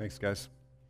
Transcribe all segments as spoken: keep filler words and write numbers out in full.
Thanks, guys.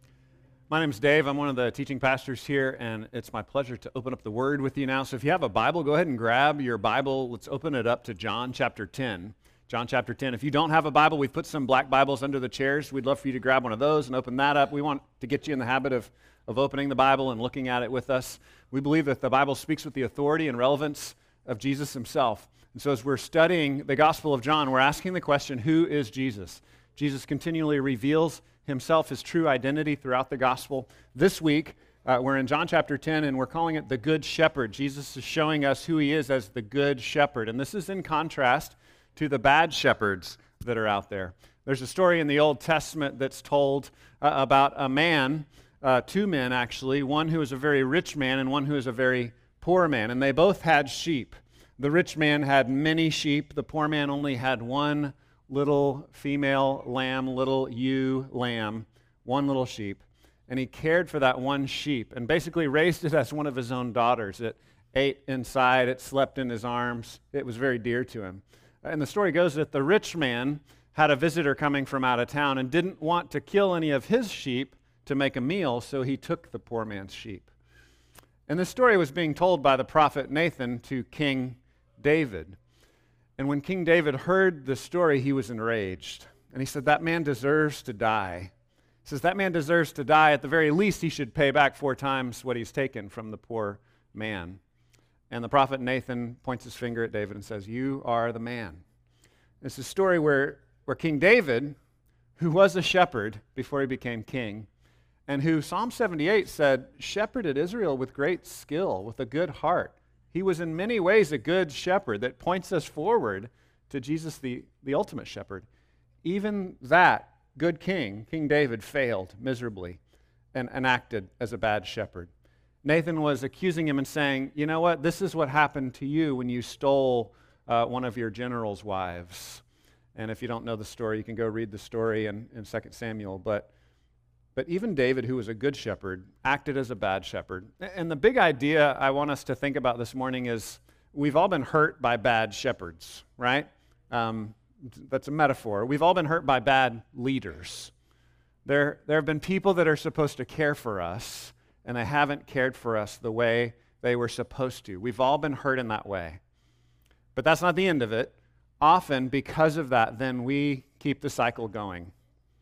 My name's Dave. I'm one of the teaching pastors here, and it's my pleasure to open up the Word with you now. So if you have a Bible, go ahead and grab your Bible. Let's open it up to John chapter ten. John chapter ten. If you don't have a Bible, we've put some black Bibles under the chairs. We'd love for you to grab one of those and open that up. We want to get you in the habit of, of opening the Bible and looking at it with us. We believe that the Bible speaks with the authority and relevance of Jesus himself. And so as we're studying the Gospel of John, we're asking the question, who is Jesus? Jesus continually reveals himself, his true identity throughout the gospel. This week, uh, we're in John chapter ten, and we're calling it the Good Shepherd. Jesus is showing us who he is as the Good Shepherd. And this is in contrast to the bad shepherds that are out there. There's a story in the Old Testament that's told uh, about a man, uh, two men actually, one who is a very rich man and one who is a very poor man. And they both had sheep. The rich man had many sheep. The poor man only had one little female lamb, little ewe lamb, one little sheep. And he cared for that one sheep and basically raised it as one of his own daughters. It ate inside, it slept in his arms. It was very dear to him. And the story goes that the rich man had a visitor coming from out of town and didn't want to kill any of his sheep to make a meal, so he took the poor man's sheep. And this story was being told by the prophet Nathan to King David. And when King David heard the story, he was enraged. And he said, that man deserves to die. He says, that man deserves to die. At the very least, he should pay back four times what he's taken from the poor man. And the prophet Nathan points his finger at David and says, you are the man. It's a story where, where King David, who was a shepherd before he became king, and who Psalm seventy-eight said, shepherded Israel with great skill, with a good heart. He was in many ways a good shepherd that points us forward to Jesus, the, the ultimate shepherd. Even that good king, King David, failed miserably and, and acted as a bad shepherd. Nathan was accusing him and saying, you know what, this is what happened to you when you stole uh, one of your general's wives. And if you don't know the story, you can go read the story in, in Second Samuel. But But even David, who was a good shepherd, acted as a bad shepherd. And the big idea I want us to think about this morning is we've all been hurt by bad shepherds, right? Um, that's a metaphor. We've all been hurt by bad leaders. There, there have been people that are supposed to care for us, and they haven't cared for us the way they were supposed to. We've all been hurt in that way. But that's not the end of it. Often, because of that, then we keep the cycle going.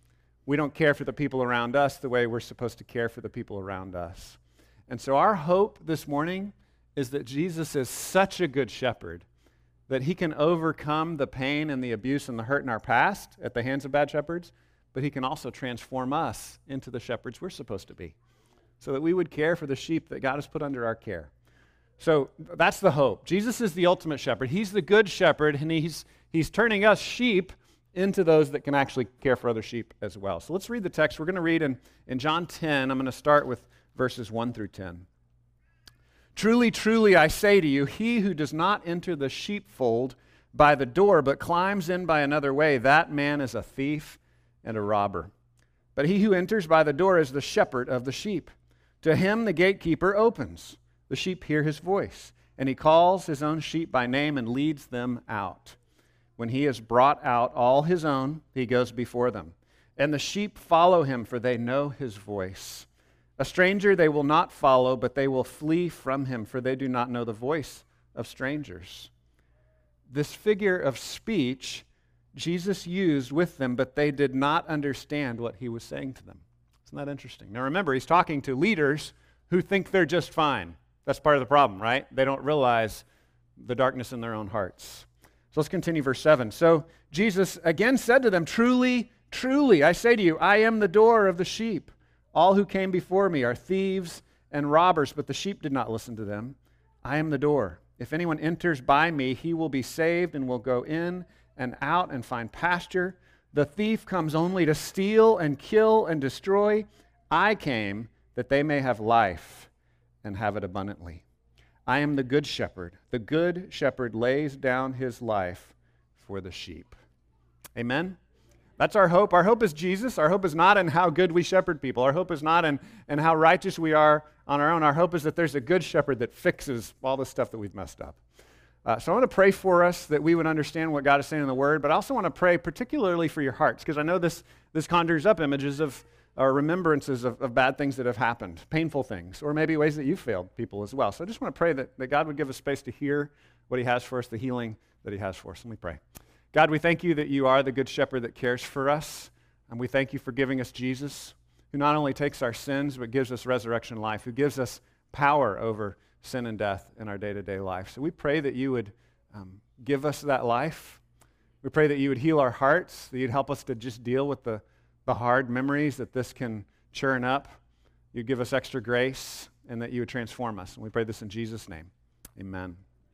We don't care for the people around us the way we're supposed to care for the people around us. And so our hope this morning is that Jesus is such a good shepherd that he can overcome the pain and the abuse and the hurt in our past at the hands of bad shepherds, but he can also transform us into the shepherds we're supposed to be so that we would care for the sheep that God has put under our care. So that's the hope. Jesus is the ultimate shepherd. He's the good shepherd, and he's, he's turning us sheep into those that can actually care for other sheep as well. So let's read the text. We're going to read in, in John ten. I'm going to start with verses one through ten. Truly, truly, I say to you, he who does not enter the sheepfold by the door, but climbs in by another way, that man is a thief and a robber. But he who enters by the door is the shepherd of the sheep. To him the gatekeeper opens. The sheep hear his voice, and he calls his own sheep by name and leads them out. When he has brought out all his own, he goes before them. And the sheep follow him, for they know his voice. A stranger they will not follow, but they will flee from him, for they do not know the voice of strangers. This figure of speech Jesus used with them, but they did not understand what he was saying to them. Isn't that interesting? Now remember, he's talking to leaders who think they're just fine. That's part of the problem, right? They don't realize the darkness in their own hearts. So let's continue verse seven. So Jesus again said to them, truly, truly, I say to you, I am the door of the sheep. All who came before me are thieves and robbers, but the sheep did not listen to them. I am the door. If anyone enters by me, he will be saved and will go in and out and find pasture. The thief comes only to steal and kill and destroy. I came that they may have life and have it abundantly. I am the good shepherd. The good shepherd lays down his life for the sheep. Amen? That's our hope. Our hope is Jesus. Our hope is not in how good we shepherd people. Our hope is not in, in how righteous we are on our own. Our hope is that there's a good shepherd that fixes all the stuff that we've messed up. Uh, so I want to pray for us that we would understand what God is saying in the Word, but I also want to pray particularly for your hearts, because I know this, this conjures up images of, or remembrances of, of bad things that have happened, painful things, or maybe ways that you've failed people as well. So I just want to pray that, that God would give us space to hear what he has for us, the healing that he has for us. Let me pray. God, we thank you that you are the good shepherd that cares for us, and we thank you for giving us Jesus, who not only takes our sins, but gives us resurrection life, who gives us power over sin and death in our day-to-day life. So we pray that you would um, give us that life. We pray that you would heal our hearts, that you'd help us to just deal with the, the hard memories that this can churn up. You'd give us extra grace, and that you would transform us. And we pray this in Jesus' name. Amen.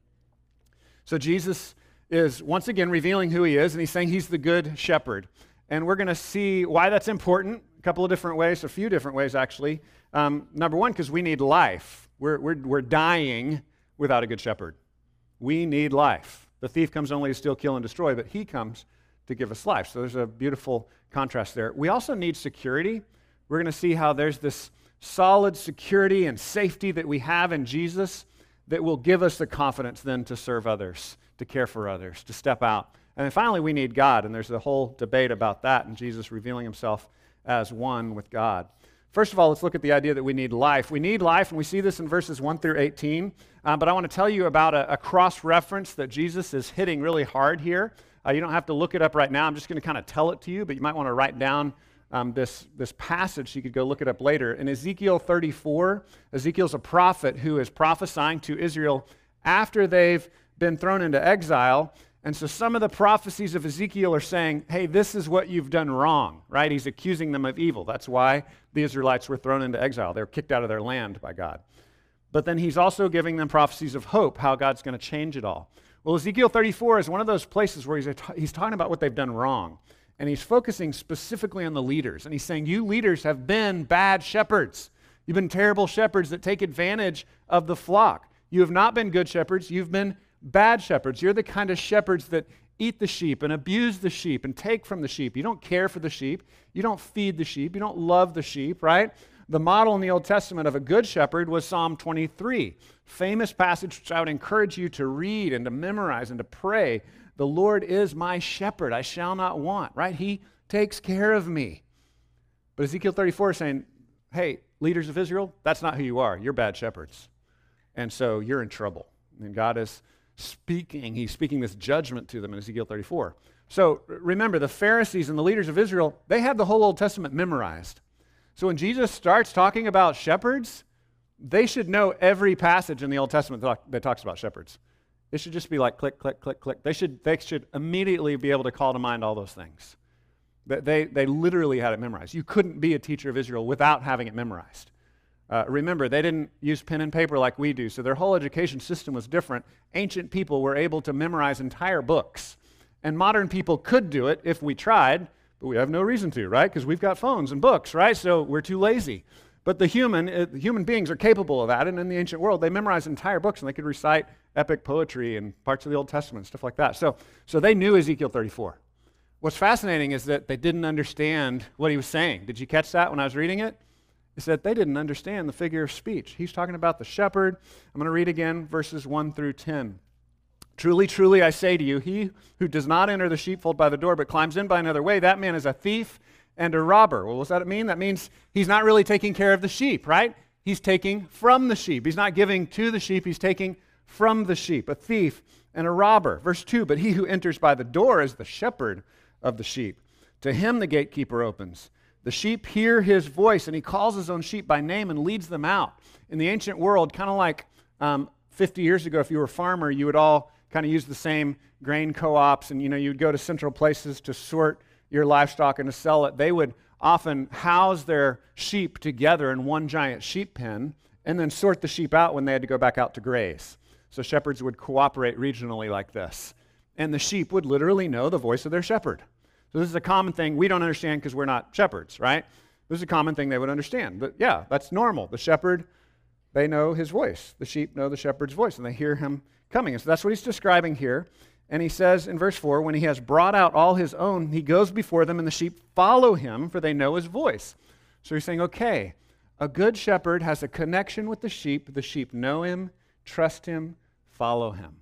So Jesus is once again revealing who he is, and he's saying he's the good shepherd. And we're going to see why that's important a couple of different ways, a few different ways actually. Um, number one, because we need life. We're, we're, we're dying without a good shepherd. We need life. The thief comes only to steal, kill, and destroy, but he comes to give us life. So there's a beautiful contrast there. We also need security. We're going to see how there's this solid security and safety that we have in Jesus that will give us the confidence then to serve others, to care for others, to step out. And then finally, we need God, and there's a whole debate about that, and Jesus revealing himself as one with God. First of all, let's look at the idea that we need life. We need life, and we see this in verses one through eighteen, um, but I want to tell you about a, a cross-reference that Jesus is hitting really hard here. Uh, you don't have to look it up right now. I'm just going to kind of tell it to you, but you might want to write down um, this, this passage so you could go look it up later. In Ezekiel thirty-four, Ezekiel's a prophet who is prophesying to Israel after they've been thrown into exile. And so some of the prophecies of Ezekiel are saying, hey, this is what you've done wrong, right? He's accusing them of evil. That's why the Israelites were thrown into exile. They were kicked out of their land by God. But then he's also giving them prophecies of hope, how God's going to change it all. Well, Ezekiel thirty-four is one of those places where he's, he's talking about what they've done wrong. And he's focusing specifically on the leaders. And he's saying, you leaders have been bad shepherds. You've been terrible shepherds that take advantage of the flock. You have not been good shepherds. You've been bad shepherds. You're the kind of shepherds that eat the sheep and abuse the sheep and take from the sheep. You don't care for the sheep. You don't feed the sheep. You don't love the sheep, right? The model in the Old Testament of a good shepherd was Psalm twenty-three, famous passage which I would encourage you to read and to memorize and to pray. The Lord is my shepherd. I shall not want, right? He takes care of me. But Ezekiel thirty-four is saying, hey, leaders of Israel, that's not who you are. You're bad shepherds. And so you're in trouble. And God is speaking, he's speaking this judgment to them in Ezekiel thirty-four. So remember, the Pharisees and the leaders of Israel, they had the whole Old Testament memorized. So when Jesus starts talking about shepherds, they should know every passage in the Old Testament that talks about shepherds. It should just be like click, click, click, click. They should, they should immediately be able to call to mind all those things. They, they literally had it memorized. You couldn't be a teacher of Israel without having it memorized. Uh, remember, they didn't use pen and paper like we do, so their whole education system was different. Ancient people were able to memorize entire books, and modern people could do it if we tried, but we have no reason to, right? Because we've got phones and books, right? So we're too lazy. But the human, uh, human beings are capable of that, and in the ancient world, they memorized entire books, and they could recite epic poetry and parts of the Old Testament, stuff like that. So, so they knew Ezekiel thirty-four. What's fascinating is that they didn't understand what he was saying. Did you catch that when I was reading it? Is that they didn't understand the figure of speech. He's talking about the shepherd. I'm going to read again verses one through ten. Truly, truly, I say to you, he who does not enter the sheepfold by the door, but climbs in by another way, that man is a thief and a robber. Well, what does that mean? That means he's not really taking care of the sheep, right? He's taking from the sheep. He's not giving to the sheep. He's taking from the sheep, a thief and a robber. Verse two, but he who enters by the door is the shepherd of the sheep. To him the gatekeeper opens. The sheep hear his voice, and he calls his own sheep by name and leads them out. In the ancient world, kind of like um, fifty years ago, if you were a farmer, you would all kind of use the same grain co-ops, and you know you'd go to central places to sort your livestock and to sell it. They would often house their sheep together in one giant sheep pen and then sort the sheep out when they had to go back out to graze. So shepherds would cooperate regionally like this. And the sheep would literally know the voice of their shepherd. So this is a common thing we don't understand because we're not shepherds, right? This is a common thing they would understand. But yeah, that's normal. The shepherd, they know his voice. The sheep know the shepherd's voice, and they hear him coming. And so that's what he's describing here. And he says in verse four, when he has brought out all his own, he goes before them, and the sheep follow him, for they know his voice. So he's saying, okay, a good shepherd has a connection with the sheep. The sheep know him, trust him, follow him.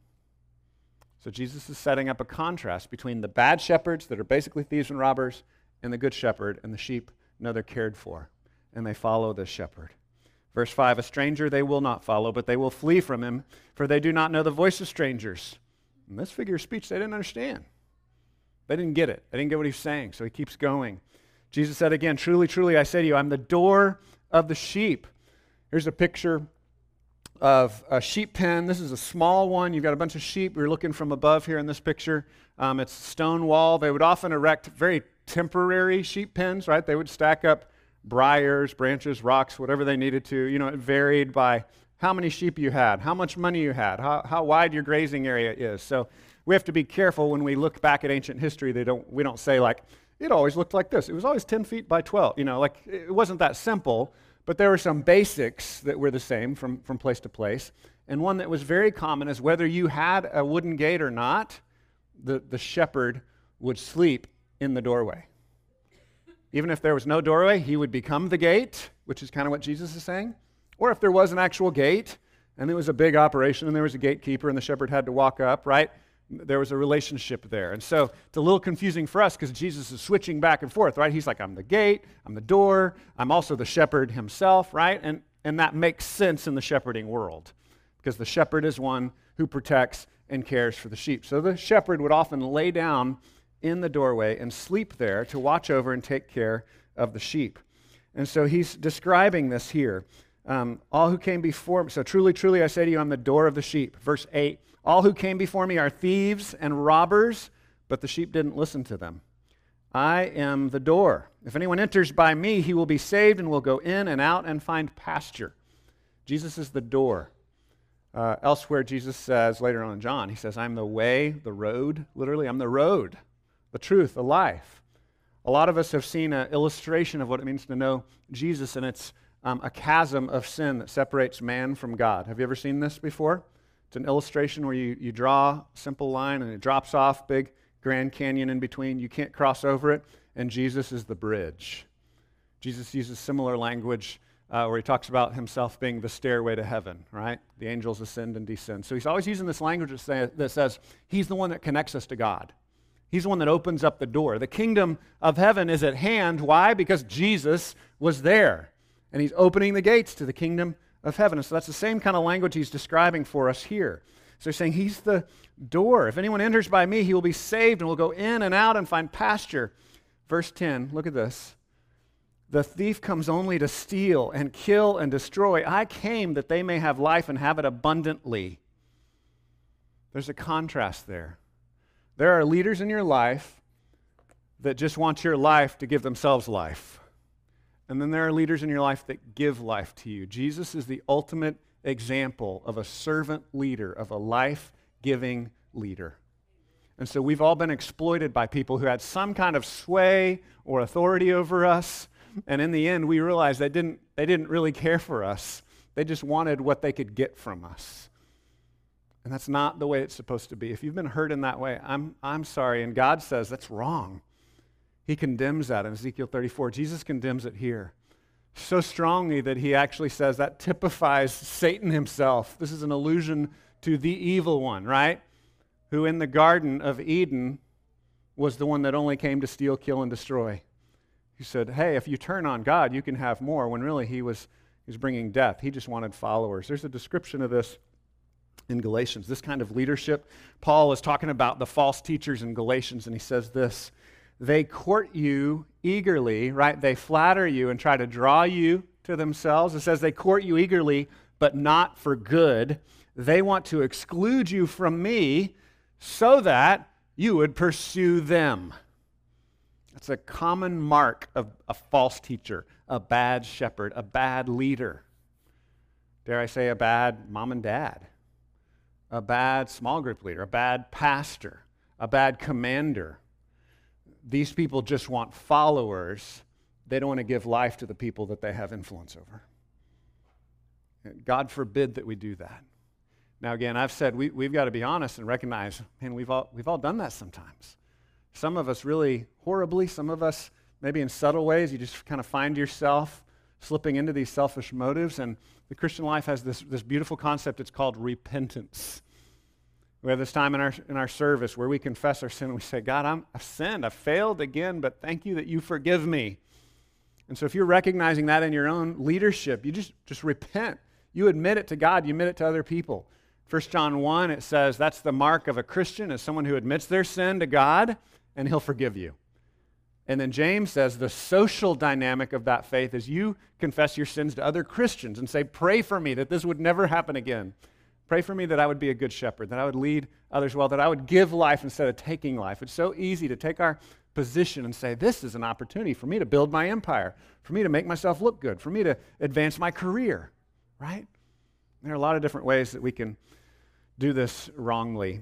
So Jesus is setting up a contrast between the bad shepherds that are basically thieves and robbers and the good shepherd, and the sheep know they're cared for, and they follow the shepherd. Verse five, a stranger they will not follow, but they will flee from him, for they do not know the voice of strangers. And this figure of speech they didn't understand. They didn't get it. They didn't get what he's saying, so he keeps going. Jesus said again, truly, truly, I say to you, I'm the door of the sheep. Here's a picture of a sheep pen. This is a small one. You've got a bunch of sheep. We're looking from above here in this picture. Um, it's a stone wall. They would often erect very temporary sheep pens, right? They would stack up briars, branches, rocks, whatever they needed to. You know, it varied by how many sheep you had, how much money you had, how, how wide your grazing area is. So we have to be careful when we look back at ancient history. They don't, we don't say like, it always looked like this. It was always ten feet by twelve. You know, like it wasn't that simple, but there were some basics that were the same from, from place to place. And one that was very common is whether you had a wooden gate or not, the, the shepherd would sleep in the doorway. Even if there was no doorway, he would become the gate, which is kind of what Jesus is saying. Or if there was an actual gate, and it was a big operation, and there was a gatekeeper, and the shepherd had to walk up, right? There was a relationship there. And so it's a little confusing for us because Jesus is switching back and forth, right? He's like, I'm the gate, I'm the door, I'm also the shepherd himself, right? And, and that makes sense in the shepherding world because the shepherd is one who protects and cares for the sheep. So the shepherd would often lay down in the doorway and sleep there to watch over and take care of the sheep. And so he's describing this here. Um, all who came before me, so truly, truly, I say to you, I'm the door of the sheep. Verse eight, all who came before me are thieves and robbers, but the sheep didn't listen to them. I am the door. If anyone enters by me, he will be saved and will go in and out and find pasture. Jesus is the door. Uh, elsewhere, Jesus says, later on in John, he says, I'm the way, the road, literally, I'm the road, the truth, the life. A lot of us have seen an illustration of what it means to know Jesus, and it's um, a chasm of sin that separates man from God. Have you ever seen this before? It's an illustration where you, you draw a simple line and it drops off, big Grand Canyon in between. You can't cross over it, and Jesus is the bridge. Jesus uses similar language uh, where he talks about himself being the stairway to heaven, right? The angels ascend and descend. So he's always using this language that, say, that says he's the one that connects us to God. He's the one that opens up the door. The kingdom of heaven is at hand. Why? Because Jesus was there, and he's opening the gates to the kingdom of heaven. And so that's the same kind of language he's describing for us here. So he's saying he's the door. If anyone enters by me, he will be saved and will go in and out and find pasture. Verse ten, look at this. The thief comes only to steal and kill and destroy. I came that they may have life and have it abundantly. There's a contrast there. There are leaders in your life that just want your life to give themselves life. And then there are leaders in your life that give life to you. Jesus is the ultimate example of a servant leader, of a life-giving leader. And so we've all been exploited by people who had some kind of sway or authority over us. And in the end, we realized they didn't, they didn't really care for us. They just wanted what they could get from us. And that's not the way it's supposed to be. If you've been hurt in that way, I'm, I'm sorry. And God says that's wrong. He condemns that in Ezekiel thirty-four. Jesus condemns it here so strongly that he actually says that typifies Satan himself. This is an allusion to the evil one, right? Who in the Garden of Eden was the one that only came to steal, kill, and destroy. He said, hey, if you turn on God, you can have more, when really he was, he was bringing death. He just wanted followers. There's a description of this in Galatians, this kind of leadership. Paul is talking about the false teachers in Galatians, and he says this, they court you eagerly, right? They flatter you and try to draw you to themselves. It says they court you eagerly, but not for good. They want to exclude you from me so that you would pursue them. That's a common mark of a false teacher, a bad shepherd, a bad leader. Dare I say a bad mom and dad, a bad small group leader, a bad pastor, a bad commander. These people just want followers. They don't want to give life to the people that they have influence over. God forbid that we do that. Now again, I've said we, we've got to be honest and recognize, man, we've all, we've all done that sometimes. Some of us really horribly, some of us maybe in subtle ways, you just kind of find yourself slipping into these selfish motives. And the Christian life has this, this beautiful concept, it's called repentance. We have this time in our in our service where we confess our sin and we say, God, I'm, I've sinned, I've failed again, but thank you that you forgive me. And so if you're recognizing that in your own leadership, you just, just repent. You admit it to God. You admit it to other people. First John one, it says that's the mark of a Christian, is someone who admits their sin to God, and he'll forgive you. And then James says the social dynamic of that faith is you confess your sins to other Christians and say, pray for me that this would never happen again. Pray for me that I would be a good shepherd, that I would lead others well, that I would give life instead of taking life. It's so easy to take our position and say, this is an opportunity for me to build my empire, for me to make myself look good, for me to advance my career, right? There are a lot of different ways that we can do this wrongly.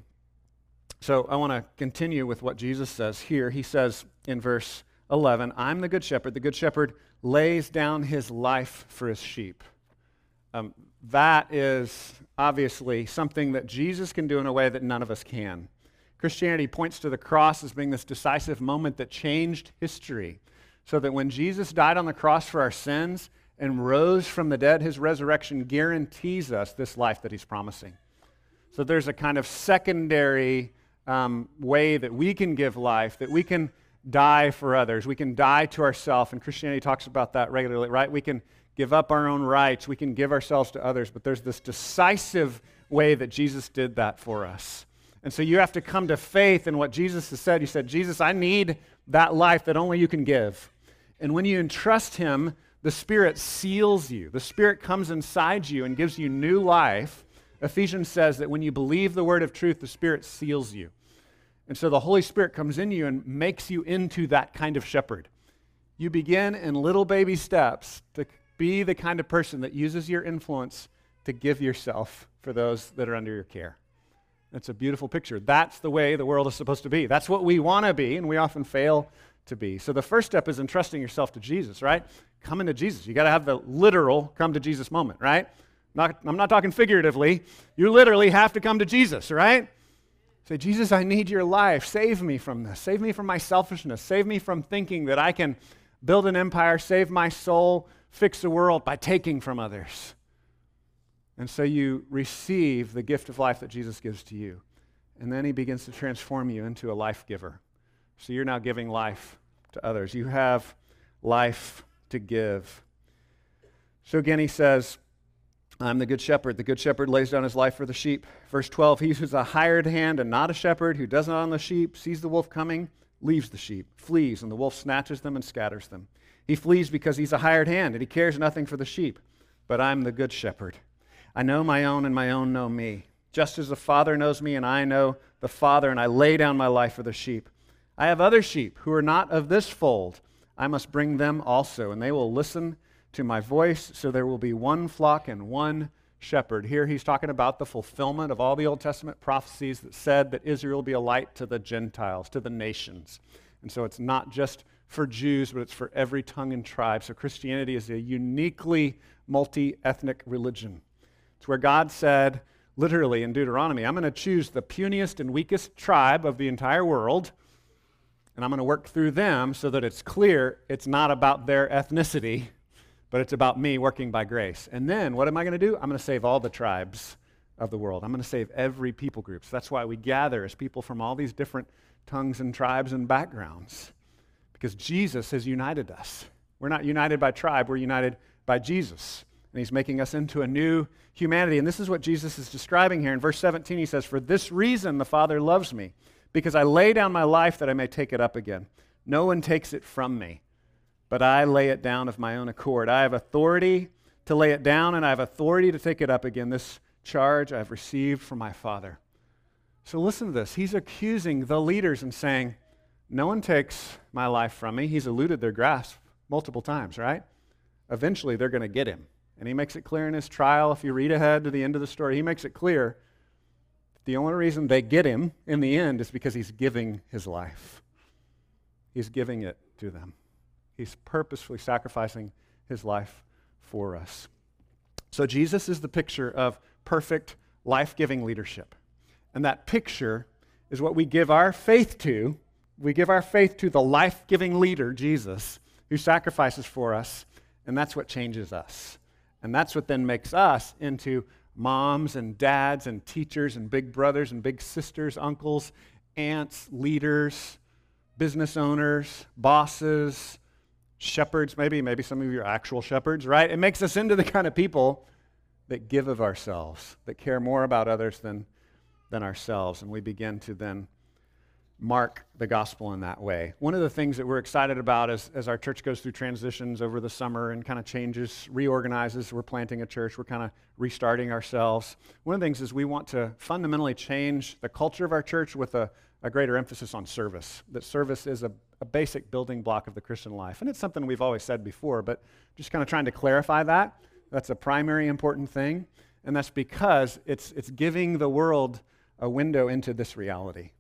So I want to continue with what Jesus says here. He says in verse eleven, I'm the good shepherd. The good shepherd lays down his life for his sheep. Um, that is obviously something that Jesus can do in a way that none of us can. Christianity points to the cross as being this decisive moment that changed history, so that when Jesus died on the cross for our sins and rose from the dead, his resurrection guarantees us this life that he's promising. So there's a kind of secondary um, way that we can give life, that we can die for others. We can die to ourselves, and Christianity talks about that regularly, right? We can give up our own rights. We can give ourselves to others, but there's this decisive way that Jesus did that for us. And so you have to come to faith in what Jesus has said. You said, Jesus, I need that life that only you can give. And when you entrust him, the Spirit seals you. The Spirit comes inside you and gives you new life. Ephesians says that when you believe the word of truth, the Spirit seals you. And so the Holy Spirit comes in you and makes you into that kind of shepherd. You begin in little baby steps to be the kind of person that uses your influence to give yourself for those that are under your care. It's a beautiful picture. That's the way the world is supposed to be. That's what we want to be, and we often fail to be. So the first step is entrusting yourself to Jesus, right? Coming to Jesus. You got to have the literal come to Jesus moment, right? Not, I'm not talking figuratively. You literally have to come to Jesus, right? Say, Jesus, I need your life. Save me from this. Save me from my selfishness. Save me from thinking that I can build an empire, save my soul, fix the world by taking from others. And so you receive the gift of life that Jesus gives to you. And then he begins to transform you into a life giver. So you're now giving life to others. You have life to give. So again, he says, I'm the good shepherd. The good shepherd lays down his life for the sheep. Verse twelve, he who's a hired hand and not a shepherd, who does not own the sheep, sees the wolf coming, leaves the sheep, flees, and the wolf snatches them and scatters them. He flees because he's a hired hand, and he cares nothing for the sheep. But I'm the good shepherd. I know my own, and my own know me. Just as the Father knows me, and I know the Father, and I lay down my life for the sheep. I have other sheep who are not of this fold. I must bring them also, and they will listen to my voice, so there will be one flock and one shepherd. Here he's talking about the fulfillment of all the Old Testament prophecies that said that Israel will be a light to the Gentiles, to the nations. And so it's not just for Jews, but it's for every tongue and tribe. So Christianity is a uniquely multi-ethnic religion. It's where God said, literally in Deuteronomy, I'm going to choose the puniest and weakest tribe of the entire world, and I'm going to work through them so that it's clear it's not about their ethnicity, but it's about me working by grace. And then what am I going to do? I'm going to save all the tribes of the world. I'm going to save every people group. So that's why we gather as people from all these different tongues and tribes and backgrounds, because Jesus has united us. We're not united by tribe, we're united by Jesus. And he's making us into a new humanity. And this is what Jesus is describing here. In verse seventeen, he says, for this reason the Father loves me, because I lay down my life that I may take it up again. No one takes it from me, but I lay it down of my own accord. I have authority to lay it down, and I have authority to take it up again. This charge I have received from my Father. So listen to this. He's accusing the leaders and saying, no one takes my life from me. He's eluded their grasp multiple times, right? Eventually, they're going to get him. And he makes it clear in his trial. If you read ahead to the end of the story, he makes it clear the only reason they get him in the end is because he's giving his life. He's giving it to them. He's purposefully sacrificing his life for us. So Jesus is the picture of perfect, life-giving leadership. And that picture is what we give our faith to. We give our faith to the life-giving leader, Jesus, who sacrifices for us, and that's what changes us. And that's what then makes us into moms and dads and teachers and big brothers and big sisters, uncles, aunts, leaders, business owners, bosses, shepherds, maybe, maybe some of you are actual shepherds, right? It makes us into the kind of people that give of ourselves, that care more about others than, than ourselves. And we begin to then mark the gospel in that way. One of the things that we're excited about as, as our church goes through transitions over the summer and kind of changes, reorganizes, we're planting a church, we're kind of restarting ourselves. One of the things is we want to fundamentally change the culture of our church with a, a greater emphasis on service, that service is a, a basic building block of the Christian life. And it's something we've always said before, but just kind of trying to clarify that. That's a primary important thing, and that's because it's it's giving the world a window into this reality.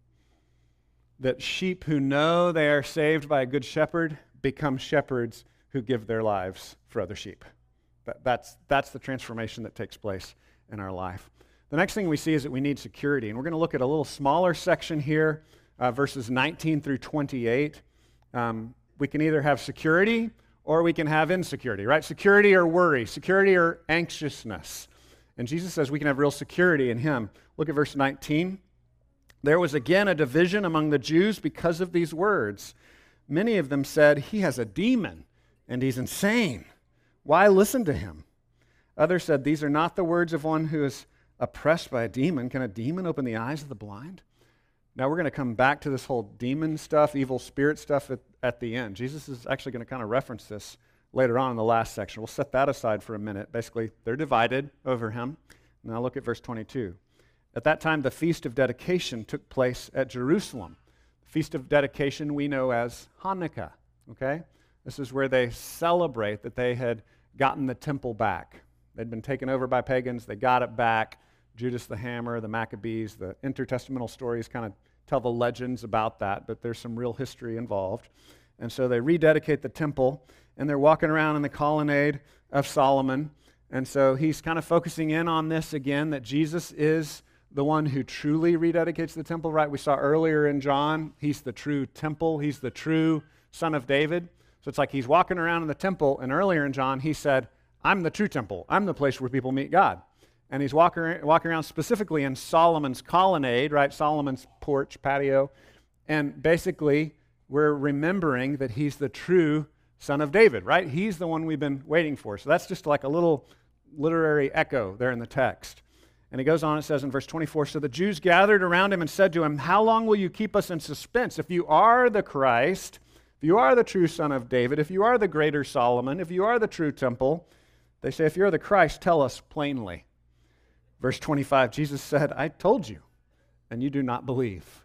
That sheep who know they are saved by a good shepherd become shepherds who give their lives for other sheep. That, that's, that's the transformation that takes place in our life. The next thing we see is that we need security. And we're going to look at a little smaller section here, uh, verses nineteen through twenty-eight. Um, we can either have security or we can have insecurity, right? Security or worry, security or anxiousness. And Jesus says we can have real security in him. Look at verse nineteen. There was again a division among the Jews because of these words. Many of them said, "He has a demon, and he's insane. Why listen to him?" Others said, "These are not the words of one who is oppressed by a demon. Can a demon open the eyes of the blind?" Now we're going to come back to this whole demon stuff, evil spirit stuff at, at the end. Jesus is actually going to kind of reference this later on in the last section. We'll set that aside for a minute. Basically, they're divided over him. Now look at verse twenty-two. At that time, the Feast of Dedication took place at Jerusalem. The Feast of Dedication we know as Hanukkah, okay? This is where they celebrate that they had gotten the temple back. They'd been taken over by pagans. They got it back. Judas the Hammer, the Maccabees, the intertestamental stories kind of tell the legends about that, but there's some real history involved. And so they rededicate the temple, and they're walking around in the colonnade of Solomon. And so he's kind of focusing in on this again, that Jesus is the one who truly rededicates the temple, right? We saw earlier in John, he's the true temple. He's the true Son of David. So it's like he's walking around in the temple, and earlier in John, he said, "I'm the true temple. I'm the place where people meet God." And he's walking, walking around specifically in Solomon's colonnade, right? Solomon's porch, patio. And basically, we're remembering that he's the true Son of David, right? He's the one we've been waiting for. So that's just like a little literary echo there in the text. And he goes on, it says in verse twenty-four, "So the Jews gathered around him and said to him, 'How long will you keep us in suspense? If you are the Christ, if you are the true Son of David, if you are the greater Solomon, if you are the true temple,' they say, 'If you're the Christ, tell us plainly.'" Verse twenty-five, Jesus said, "I told you, and you do not believe."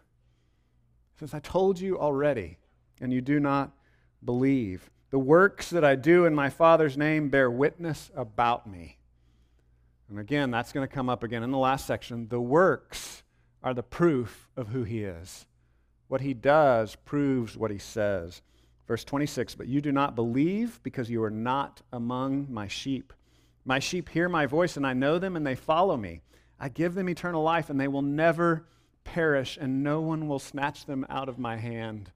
He says, "I told you already, and you do not believe. The works that I do in my Father's name bear witness about me." And again, that's going to come up again in the last section. The works are the proof of who he is. What he does proves what he says. Verse twenty-six, "But you do not believe because you are not among my sheep. My sheep hear my voice, and I know them, and they follow me. I give them eternal life, and they will never perish, and no one will snatch them out of my hand."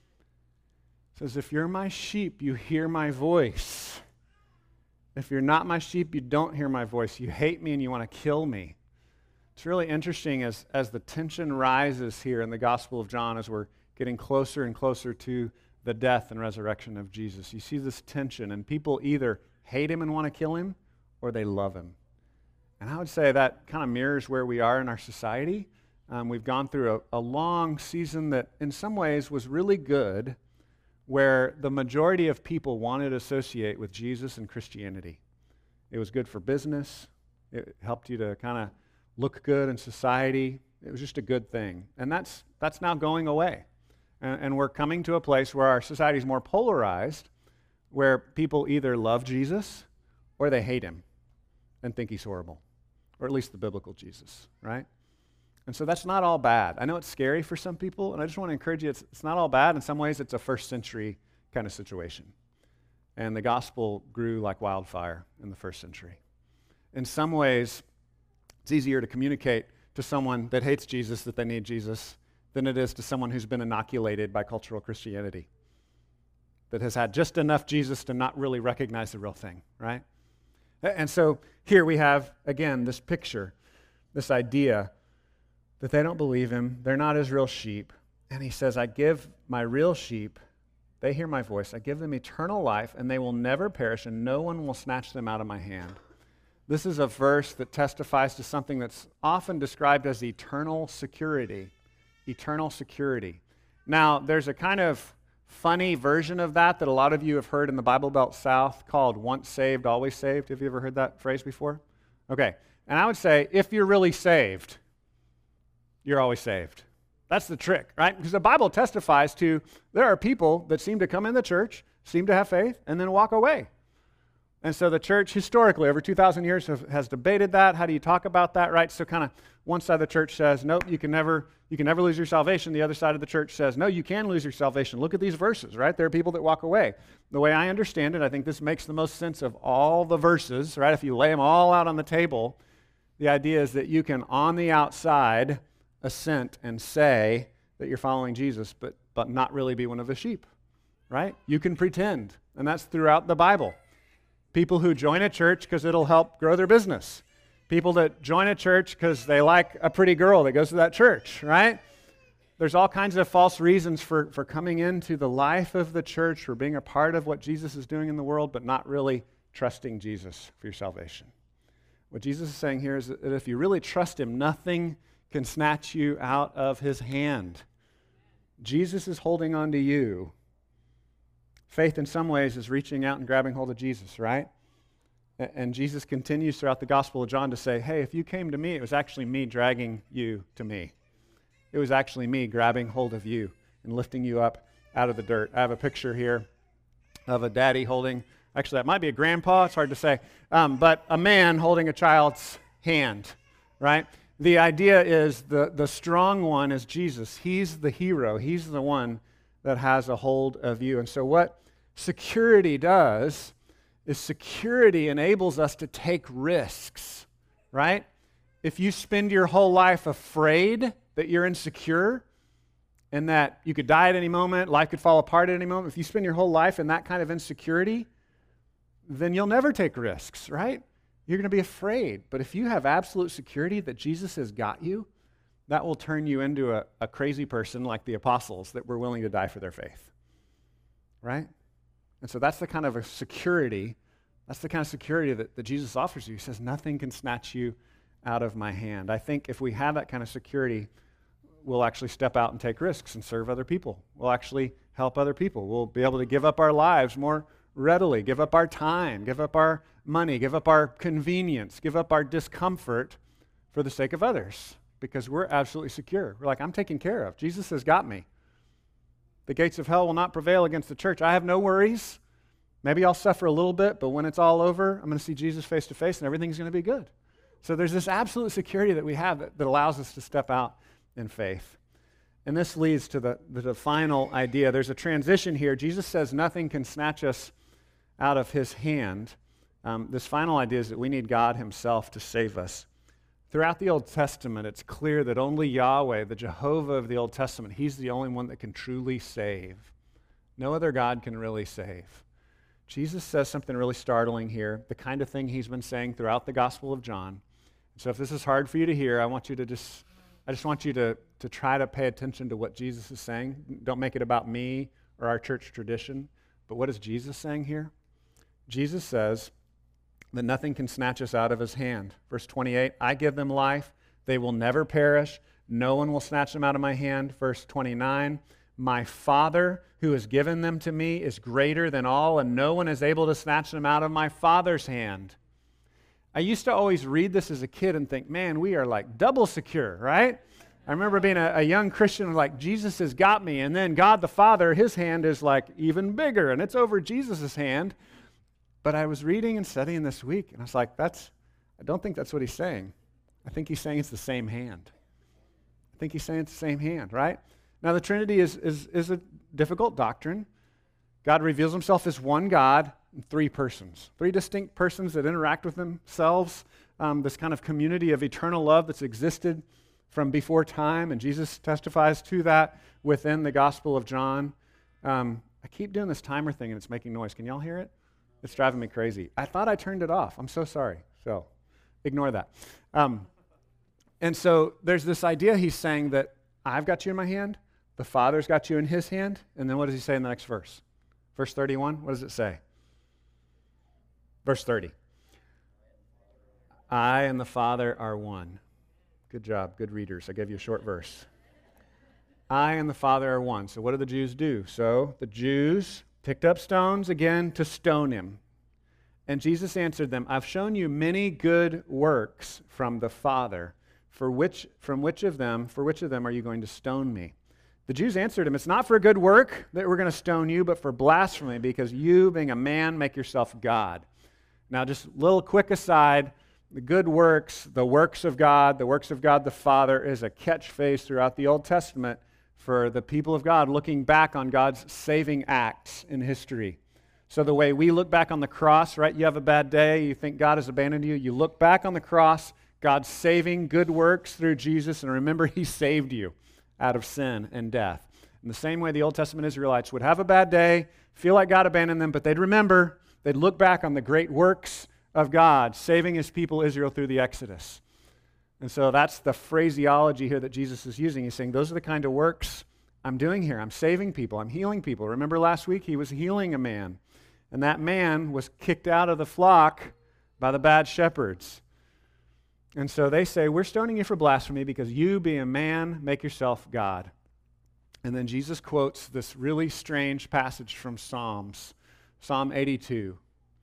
It says, if you're my sheep, you hear my voice. If you're not my sheep, you don't hear my voice. You hate me, and you want to kill me. It's really interesting as, as the tension rises here in the Gospel of John as we're getting closer and closer to the death and resurrection of Jesus. You see this tension, and people either hate him and want to kill him, or they love him. And I would say that kind of mirrors where we are in our society. Um, we've gone through a, a long season that in some ways was really good, where the majority of people wanted to associate with Jesus and Christianity. It was good for business. It helped you to kind of look good in society. It was just a good thing. And that's that's now going away. And, and we're coming to a place where our society is more polarized, where people either love Jesus or they hate him and think he's horrible, or at least the biblical Jesus, right? And so that's not all bad. I know it's scary for some people, and I just want to encourage you, it's, it's not all bad. In some ways, it's a first century kind of situation. And the gospel grew like wildfire in the first century. In some ways, it's easier to communicate to someone that hates Jesus that they need Jesus than it is to someone who's been inoculated by cultural Christianity, that has had just enough Jesus to not really recognize the real thing, right? And so here we have, again, this picture, this idea that they don't believe him, they're not his real sheep. And he says, I give my real sheep they hear my voice. I give them eternal life, and they will never perish, and no one will snatch them out of my hand. This is a verse that testifies to something that's often described as eternal security. Eternal security. Now, there's a kind of funny version of that that a lot of you have heard in the Bible Belt South called once saved, always saved. Have you ever heard that phrase before? Okay. And I would say, if you're really saved, you're always saved. That's the trick, right? Because the Bible testifies to there are people that seem to come in the church, seem to have faith, and then walk away. And so the church historically, over two thousand years, have, has debated that. How do you talk about that, right? So kind of one side of the church says, nope, you can never you can never lose your salvation. The other side of the church says, no, you can lose your salvation. Look at these verses, right? There are people that walk away. The way I understand it, I think this makes the most sense of all the verses, right? If you lay them all out on the table, the idea is that you can, on the outside, assent and say that you're following Jesus, but, but not really be one of the sheep, right? You can pretend, and that's throughout the Bible. People who join a church because it'll help grow their business. People that join a church because they like a pretty girl that goes to that church, right? There's all kinds of false reasons for, for coming into the life of the church, for being a part of what Jesus is doing in the world, but not really trusting Jesus for your salvation. What Jesus is saying here is that if you really trust him, nothing can snatch you out of his hand. Jesus is holding on to you. Faith in some ways is reaching out and grabbing hold of Jesus, right? And Jesus continues throughout the Gospel of John to say, hey, if you came to me, it was actually me dragging you to me. It was actually me grabbing hold of you and lifting you up out of the dirt. I have a picture here of a daddy holding, actually that might be a grandpa, it's hard to say, um, but a man holding a child's hand, right? The idea is the, the strong one is Jesus. He's the hero. He's the one that has a hold of you. And so what security does is security enables us to take risks, right? If you spend your whole life afraid that you're insecure and that you could die at any moment, life could fall apart at any moment, if you spend your whole life in that kind of insecurity, then you'll never take risks, right? You're going to be afraid. But if you have absolute security that Jesus has got you, that will turn you into a, a crazy person like the apostles that were willing to die for their faith, right? And so that's the kind of a security, that's the kind of security that, that Jesus offers you. He says, nothing can snatch you out of my hand. I think if we have that kind of security, we'll actually step out and take risks and serve other people. We'll actually help other people. We'll be able to give up our lives more readily, give up our time, give up our money, give up our convenience, give up our discomfort for the sake of others, because we're absolutely secure. We're like, I'm taken care of. Jesus has got me. The gates of hell will not prevail against the church. I have no worries. Maybe I'll suffer a little bit, but when it's all over, I'm going to see Jesus face to face and everything's going to be good. So there's this absolute security that we have that, that allows us to step out in faith. And this leads to the, the, the final idea. There's a transition here. Jesus says nothing can snatch us out of his hand. Um, this final idea is that we need God himself to save us. Throughout the Old Testament, it's clear that only Yahweh, the Jehovah of the Old Testament, he's the only one that can truly save. No other God can really save. Jesus says something really startling here, the kind of thing he's been saying throughout the Gospel of John. So if this is hard for you to hear, I want you to just, I just want you to, to try to pay attention to what Jesus is saying. Don't make it about me or our church tradition, but what is Jesus saying here? Jesus says that nothing can snatch us out of his hand. Verse twenty-eight, I give them life. They will never perish. No one will snatch them out of my hand. Verse twenty-nine, my Father who has given them to me is greater than all, and no one is able to snatch them out of my Father's hand. I used to always read this as a kid and think, man, we are like double secure, right? I remember being a, a young Christian, like, Jesus has got me, and then God the Father, his hand is like even bigger, and it's over Jesus' hand. But I was reading and studying this week, and I was like, that's, I don't think that's what he's saying. I think he's saying it's the same hand. I think he's saying it's the same hand, right? Now, the Trinity is, is, is a difficult doctrine. God reveals himself as one God in three persons, three distinct persons that interact with themselves, um, this kind of community of eternal love that's existed from before time, and Jesus testifies to that within the Gospel of John. Um, I keep doing this timer thing, and it's making noise. Can y'all hear it? It's driving me crazy. I thought I turned it off. I'm so sorry. So ignore that. Um, and so there's this idea he's saying that I've got you in my hand, the Father's got you in his hand, and then what does he say in the next verse? Verse thirty-one, what does it say? Verse thirty. I and the Father are one. Good job, good readers. I gave you a short verse. I and the Father are one. So what do the Jews do? So the Jews picked up stones again to stone him. And Jesus answered them, I've shown you many good works from the Father. For which, from which of them, for which of them are you going to stone me? The Jews answered him, it's not for a good work that we're going to stone you, but for blasphemy, because you, being a man, make yourself God. Now, just a little quick aside, the good works, the works of God, the works of God the Father is a catchphrase throughout the Old Testament for the people of God looking back on God's saving acts in history. So the way we look back on the cross, right? You have a bad day, you think God has abandoned you, you look back on the cross, God's saving good works through Jesus, and remember He saved you out of sin and death. In the same way, the Old Testament Israelites would have a bad day, feel like God abandoned them, but they'd remember, they'd look back on the great works of God, saving His people Israel through the Exodus. And so that's the phraseology here that Jesus is using. He's saying, those are the kind of works I'm doing here. I'm saving people. I'm healing people. Remember last week, He was healing a man, and that man was kicked out of the flock by the bad shepherds. And so they say, we're stoning you for blasphemy because you, being a man, make yourself God. And then Jesus quotes this really strange passage from Psalms, Psalm eighty-two.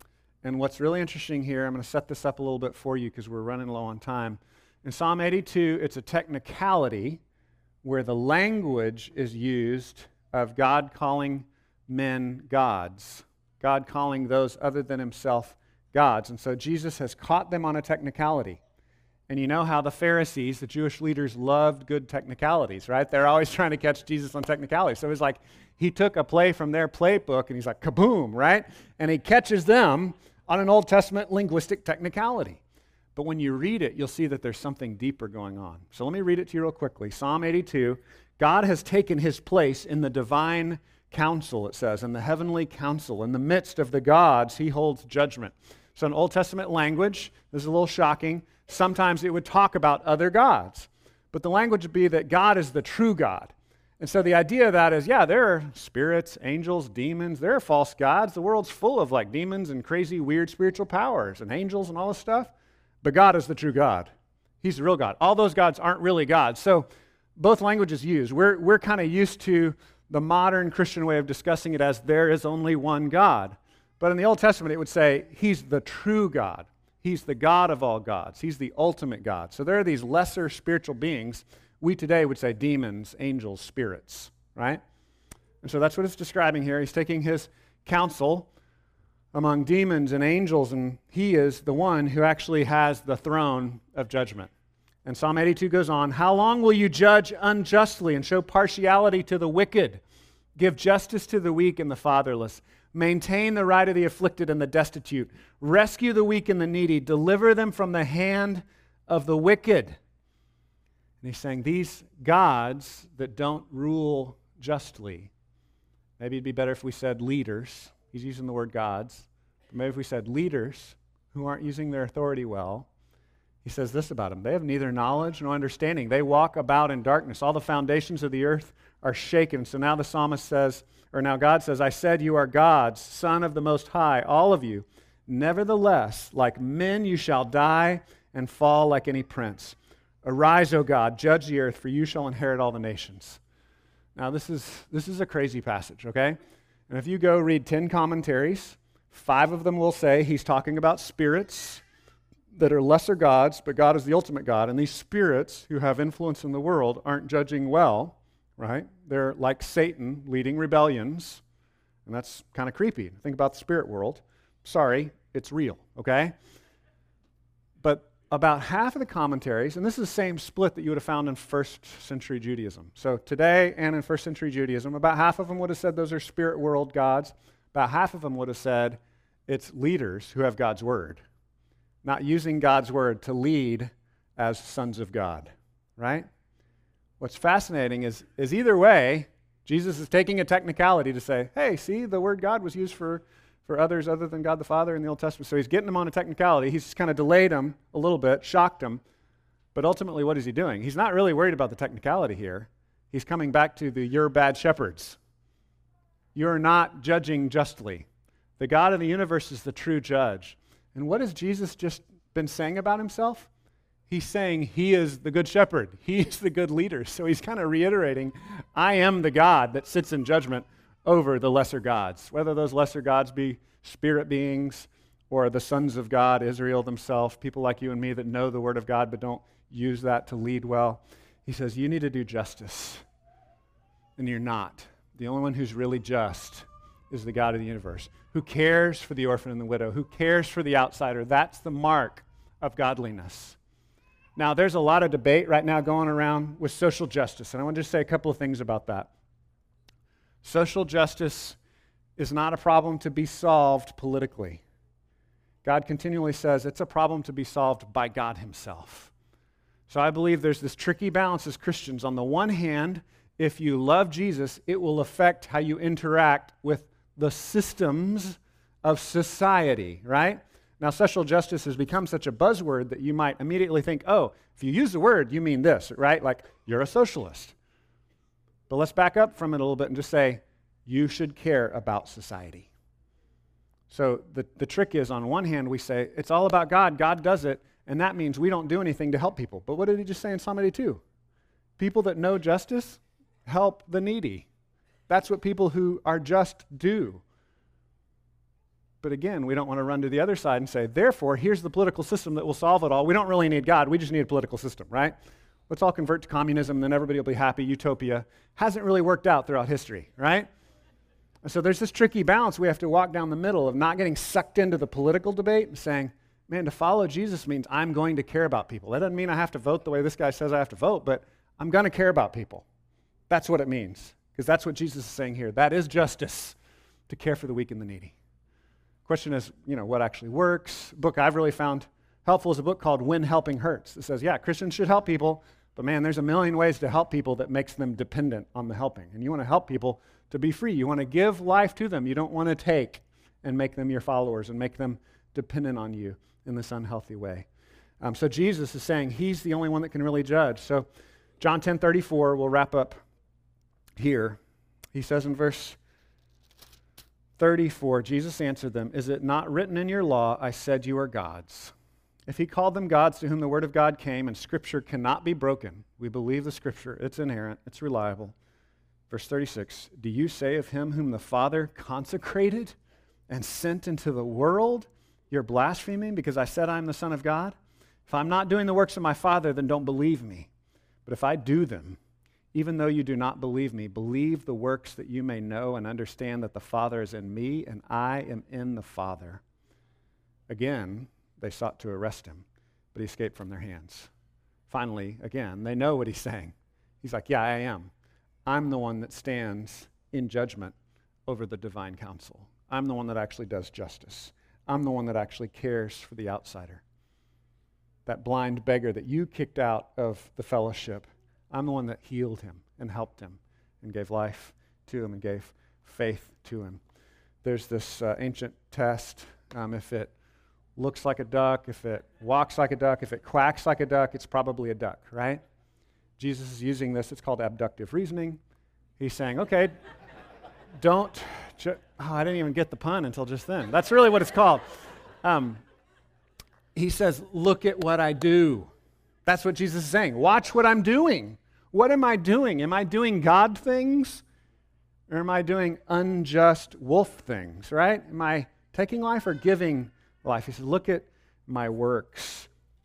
And what's really interesting here, I'm going to set this up a little bit for you because we're running low on time. In Psalm eighty-two, it's a technicality where the language is used of God calling men gods, God calling those other than Himself gods. And so Jesus has caught them on a technicality. And you know how the Pharisees, the Jewish leaders, loved good technicalities, right? They're always trying to catch Jesus on technicalities. So it's like He took a play from their playbook and He's like, kaboom, right? And He catches them on an Old Testament linguistic technicality. But when you read it, you'll see that there's something deeper going on. So let me read it to you real quickly. Psalm eighty-two, God has taken His place in the divine council, it says, in the heavenly council. In the midst of the gods, He holds judgment. So in Old Testament language, this is a little shocking, sometimes it would talk about other gods. But the language would be that God is the true God. And so the idea of that is, yeah, there are spirits, angels, demons, there are false gods. The world's full of like demons and crazy, weird spiritual powers and angels and all this stuff. But God is the true God. He's the real God. All those gods aren't really gods. So both languages used. We're, we're kind of used to the modern Christian way of discussing it as there is only one God. But in the Old Testament, it would say He's the true God. He's the God of all gods. He's the ultimate God. So there are these lesser spiritual beings. We today would say demons, angels, spirits, right? And so that's what it's describing here. He's taking His counsel among demons and angels, and He is the one who actually has the throne of judgment. And Psalm eighty-two goes on, how long will you judge unjustly and show partiality to the wicked? Give justice to the weak and the fatherless. Maintain the right of the afflicted and the destitute. Rescue the weak and the needy. Deliver them from the hand of the wicked. And He's saying these gods that don't rule justly, maybe it'd be better if we said leaders. He's using the word gods. But maybe if we said leaders who aren't using their authority well, He says this about them. They have neither knowledge nor understanding. They walk about in darkness. All the foundations of the earth are shaken. So now the psalmist says, or now God says, I said you are gods, Son of the Most High, all of you. Nevertheless, like men you shall die and fall like any prince. Arise, O God, judge the earth, for you shall inherit all the nations. Now this is this is a crazy passage, okay? And if you go read ten commentaries, five of them will say He's talking about spirits that are lesser gods, but God is the ultimate God. And these spirits who have influence in the world aren't judging well, right? They're like Satan leading rebellions, and that's kind of creepy. Think about the spirit world. Sorry, it's real, okay? But about half of the commentaries, and this is the same split that you would have found in first century Judaism. So today and in first century Judaism, about half of them would have said those are spirit world gods. About half of them would have said it's leaders who have God's word, not using God's word to lead as sons of God, right? What's fascinating is, is either way, Jesus is taking a technicality to say, hey, see, the word God was used for, for others other than God the Father in the Old Testament. So He's getting them on a technicality. He's just kind of delayed them a little bit, shocked them. But ultimately, what is He doing? He's not really worried about the technicality here. He's coming back to the you're bad shepherds. You're not judging justly. The God of the universe is the true judge. And what has Jesus just been saying about himself? He's saying he is the good shepherd. He is the good leader. So he's kind of reiterating, I am the God that sits in judgment over the lesser gods, whether those lesser gods be spirit beings or the sons of God, Israel themselves, people like you and me that know the word of God but don't use that to lead well. He says, you need to do justice. And you're not. The only one who's really just is the God of the universe, who cares for the orphan and the widow, who cares for the outsider. That's the mark of godliness. Now, there's a lot of debate right now going around with social justice, and I want to just say a couple of things about that. Social justice is not a problem to be solved politically. God continually says it's a problem to be solved by God himself. So I believe there's this tricky balance as Christians. On the one hand, if you love Jesus, it will affect how you interact with the systems of society, right? Now, social justice has become such a buzzword that you might immediately think, oh, if you use the word, you mean this, right? Like, you're a socialist. But let's back up from it a little bit and just say, you should care about society. So the, the trick is, on one hand, we say, it's all about God, God does it, and that means we don't do anything to help people. But what did he just say in Psalm eighty-two? People that know justice help the needy. That's what people who are just do. But again, we don't want to run to the other side and say, therefore, here's the political system that will solve it all. We don't really need God. We just need a political system, right? Let's all convert to communism, and then everybody will be happy. Utopia hasn't really worked out throughout history, right? And so there's this tricky balance we have to walk down the middle of not getting sucked into the political debate and saying, man, to follow Jesus means I'm going to care about people. That doesn't mean I have to vote the way this guy says I have to vote, but I'm going to care about people. That's what it means, because that's what Jesus is saying here. That is justice, to care for the weak and the needy. Question is, you know, what actually works? A book I've really found helpful is a book called When Helping Hurts. It says, yeah, Christians should help people, but man, there's a million ways to help people that makes them dependent on the helping. And you want to help people to be free. You want to give life to them. You don't want to take and make them your followers and make them dependent on you in this unhealthy way. Um, so Jesus is saying he's the only one that can really judge. So John ten thirty-four, we'll wrap up here. He says in verse thirty-four, Jesus answered them, is it not written in your law, I said you are gods? If he called them gods to whom the word of God came, and Scripture cannot be broken, we believe the Scripture, it's inerrant, it's reliable. Verse thirty-six, do you say of him whom the Father consecrated and sent into the world, you're blaspheming because I said I'm the Son of God? If I'm not doing the works of my Father, then don't believe me. But if I do them, even though you do not believe me, believe the works that you may know and understand that the Father is in me and I am in the Father. Again, they sought to arrest him, but he escaped from their hands. Finally, again, they know what he's saying. He's like, yeah, I am. I'm the one that stands in judgment over the divine council. I'm the one that actually does justice. I'm the one that actually cares for the outsider. That blind beggar that you kicked out of the fellowship, I'm the one that healed him and helped him and gave life to him and gave faith to him. There's this uh, ancient test. Um, if it looks like a duck, if it walks like a duck, if it quacks like a duck, it's probably a duck, right? Jesus is using this. It's called abductive reasoning. He's saying, okay, don't, ju- oh, I didn't even get the pun until just then. That's really what it's called. Um, he says, look at what I do. That's what Jesus is saying. Watch what I'm doing. What am I doing? Am I doing God things? Or am I doing unjust wolf things, right? Am I taking life or giving life? He says, look at my works.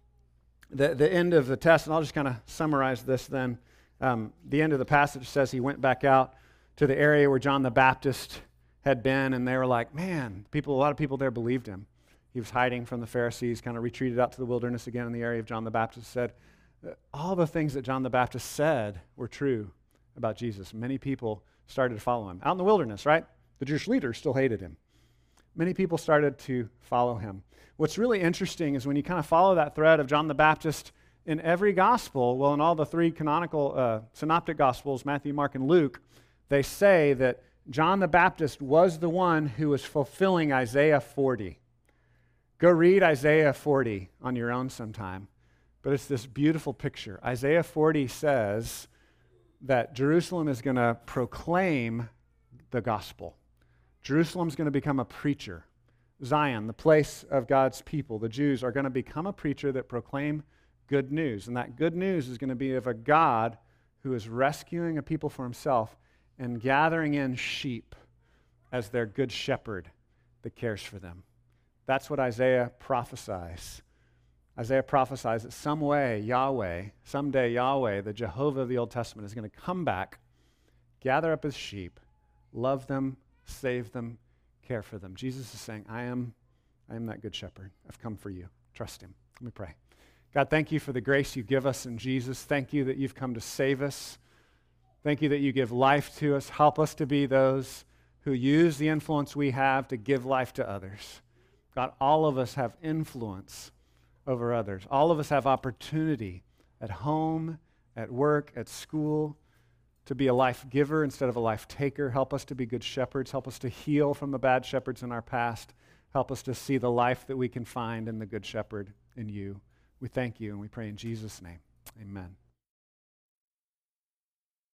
The, the end of the test, and I'll just kind of summarize this then. Um, the end of the passage says he went back out to the area where John the Baptist had been, and they were like, man, people, a lot of people there believed him. He was hiding from the Pharisees, kind of retreated out to the wilderness again in the area of John the Baptist, said, all the things that John the Baptist said were true about Jesus. Many people started to follow him. Out in the wilderness, right? The Jewish leaders still hated him. Many people started to follow him. What's really interesting is when you kind of follow that thread of John the Baptist in every gospel, well, in all the three canonical uh, synoptic gospels, Matthew, Mark, and Luke, they say that John the Baptist was the one who was fulfilling Isaiah forty. Go read Isaiah forty on your own sometime. But it's this beautiful picture. Isaiah forty says that Jerusalem is going to proclaim the gospel. Jerusalem's going to become a preacher. Zion, the place of God's people, the Jews, are going to become a preacher that proclaim good news. And that good news is going to be of a God who is rescuing a people for himself and gathering in sheep as their good shepherd that cares for them. That's what Isaiah prophesies. Isaiah prophesies that some way Yahweh, someday Yahweh, the Jehovah of the Old Testament, is going to come back, gather up his sheep, love them, save them, care for them. Jesus is saying, I am, I am that good shepherd. I've come for you. Trust him. Let me pray. God, thank you for the grace you give us in Jesus. Thank you that you've come to save us. Thank you that you give life to us. Help us to be those who use the influence we have to give life to others. God, all of us have influence over others. All of us have opportunity at home, at work, at school, to be a life giver instead of a life taker. Help us to be good shepherds. Help us to heal from the bad shepherds in our past. Help us to see the life that we can find in the good shepherd in you. We thank you and we pray in Jesus' name. Amen.